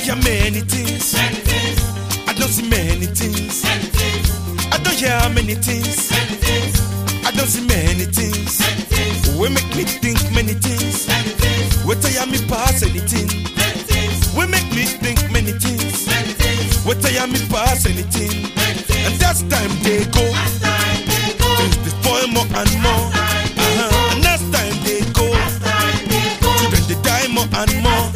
hear many things. I don't see many things. I don't hear many things. I don't see many things. We make me think many things. We tell me pass anything. We make me think many things. We tell me pass anything. And that's time they go.